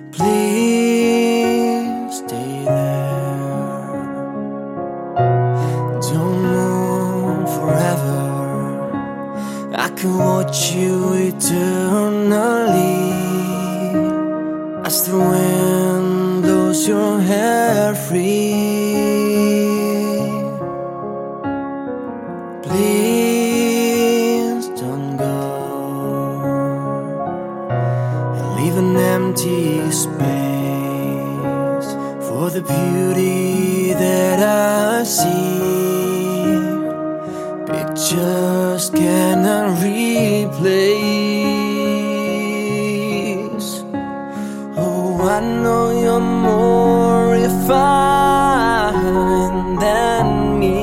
Please stay there. Don't move forever. I can watch you eternally as the wind blows your hair free. Please don't go and leave an empty space for the beauty that I see. Pictures cannot replace. Oh, I know you're more refined than me,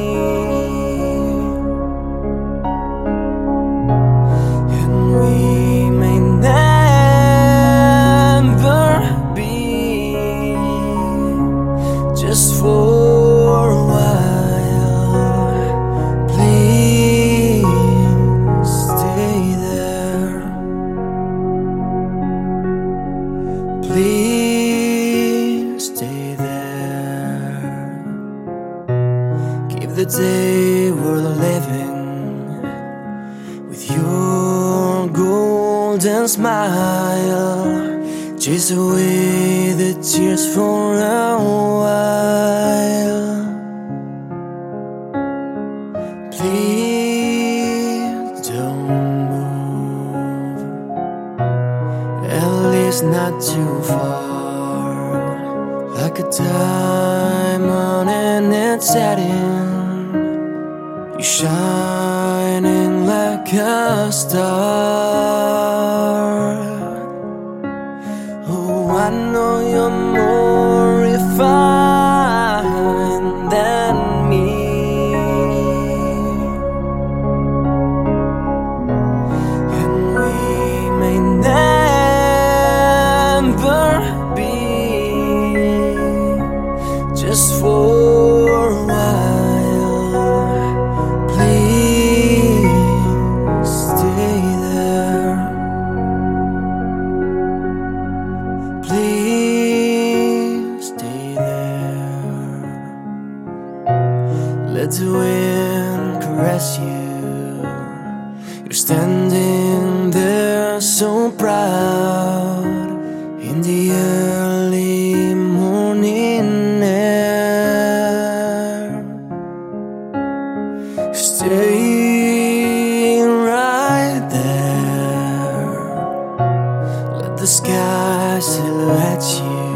and we may never be, just for a while. Please stay there. Please stay there. Keep the day we're living with your golden smile. Chase away the tears for a while. Please don't move, at least not too far. Like a diamond in its setting, you're shining like a star. Oh, I know you're more refined than me, and we may never be, just for a while. Please stay there. Please stay there. Let the wind caress you. You're standing there so proud in the early morning air. Stay right there. Let the sky silhouette you.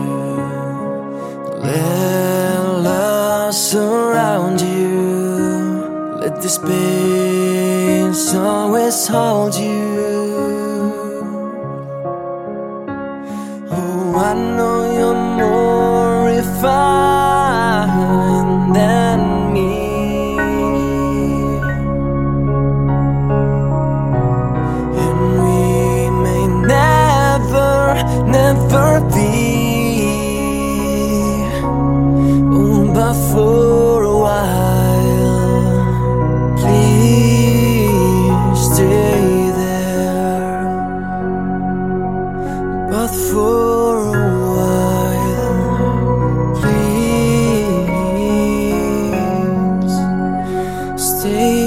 Let love surround you. Let the space always hold you. Oh, I know you're more refined than me, and we may never be, oh, but for a while. Please stay there, but for a while. Please stay